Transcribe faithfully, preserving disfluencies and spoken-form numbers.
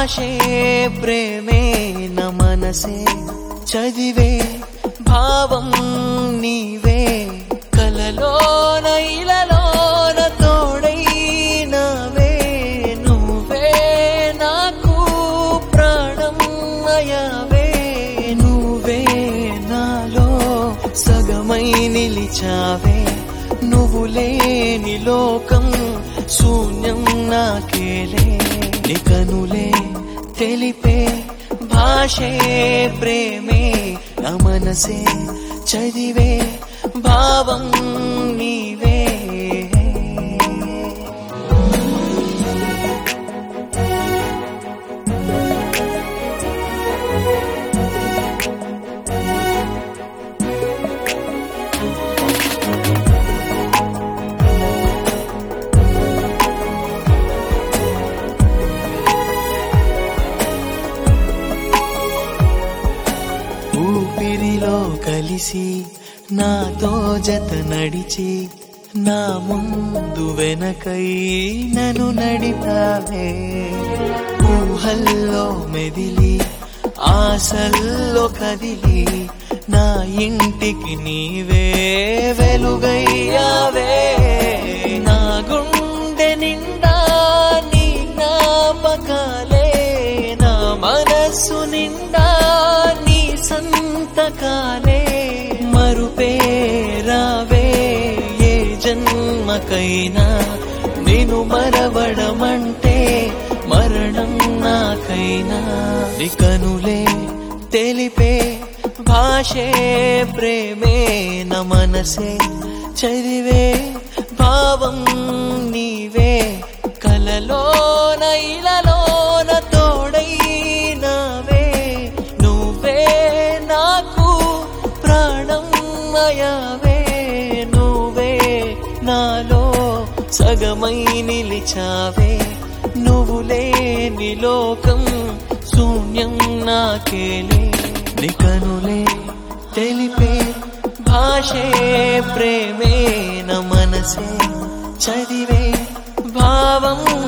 భాషే ప్రేమే న మనసే చదివే భావం నీవే కలలోన ఇలలోన తోడైనవే నువ్వే నాకు ప్రాణం అయ్యావే నువ్వే నాలో సగమై నిలిచావే నువ్వు లేని లోకం శూన్యం నాకేలే నీ కనులే తెలిపే భాషే ప్రేమే నా మనసే చదివే భావం నీవే ఊపిరిలో కలిసి నాతో జత నడిచి నా ముందు వెనకై నన్ను నడిపావే ఊహల్లో మెదిలి ఆశల్లో కదిలి నా ఇంటికి నీవే వెలుగయ్యావే నా గుండె నిండా నీ జ్ఞాపకాలే నా మనస్సు నిండా నీ సంతకాలే మరుపేరావే ఏ జన్మకైనా నేను మరవడమంటే మరణం నాకైనా నీ కనులే తెలిపే భాషే ప్రేమే నా మనసే చదివే భావం నీవే కలలోన ఇలలోన తోడైనవే నువ్వే నాకు ప్రాణం అయ్యావే నువ్వే నాలో సగమై నిలిచావే నువ్వు లేని లోకం శూన్యం నాకేలే నీ కనులే తెలిపే భాషే ప్రేమే నా మనసే చదివే భావం